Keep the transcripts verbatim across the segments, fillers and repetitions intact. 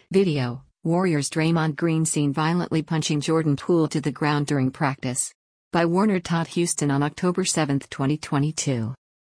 Video: Warriors Draymond Green seen violently punching Jordan Poole to the ground during practice. By Warner Todd Houston on October seventh, twenty twenty-two.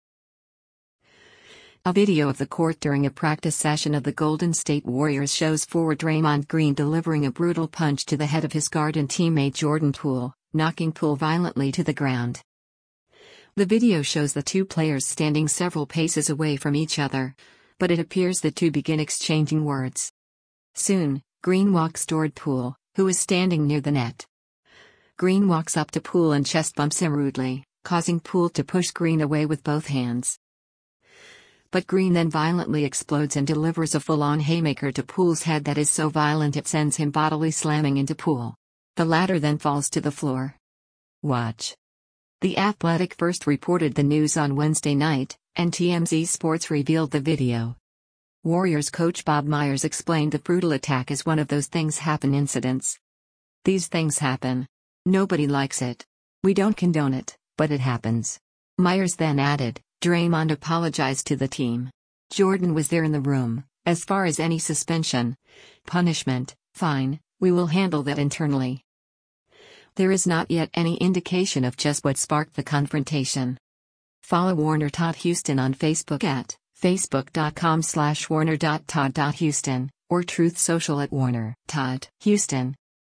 A video of the court during a practice session of the Golden State Warriors shows forward Draymond Green delivering a brutal punch to the head of his guard and teammate Jordan Poole, knocking Poole violently to the ground. The video shows the two players standing several paces away from each other, but it appears the two begin exchanging words. Soon, Green walks toward Poole, who is standing near the net. Green walks up to Poole and chest bumps him rudely, causing Poole to push Green away with both hands. But Green then violently explodes and delivers a full-on haymaker to Poole's head that is so violent it sends him bodily slamming into Poole. The latter then falls to the floor. Watch. The Athletic first reported the news on Wednesday night, and T M Z Sports revealed the video. Warriors coach Bob Myers explained the brutal attack as one of those things happen incidents. These things happen. Nobody likes it. We don't condone it, but it happens. Myers then added, Draymond apologized to the team. Jordan was there in the room. As far as any suspension, punishment, fine, we will handle that internally. There is not yet any indication of just what sparked the confrontation. Follow Warner Todd Houston on Facebook at facebook.com slash warner.todd.houston or Truth Social at Warner Todd Houston.